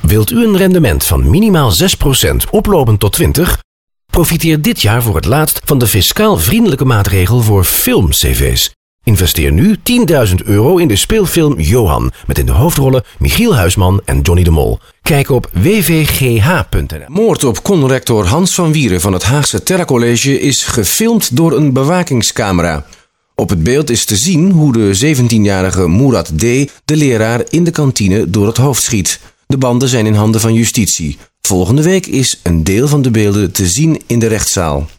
Wilt u een rendement van minimaal 6% oplopend tot 20%? Profiteer dit jaar voor het laatst van de fiscaal vriendelijke maatregel voor film-cv's. Investeer nu €10.000 in de speelfilm Johan, met in de hoofdrollen Michiel Huisman en Johnny de Mol. Kijk op wvgh.nl. Moord op conrector Hans van Wieren van het Haagse Terra College is gefilmd door een bewakingscamera. Op het beeld is te zien hoe de 17-jarige Murat D. de leraar in de kantine door het hoofd schiet. De banden zijn in handen van justitie. Volgende week is een deel van de beelden te zien in de rechtszaal.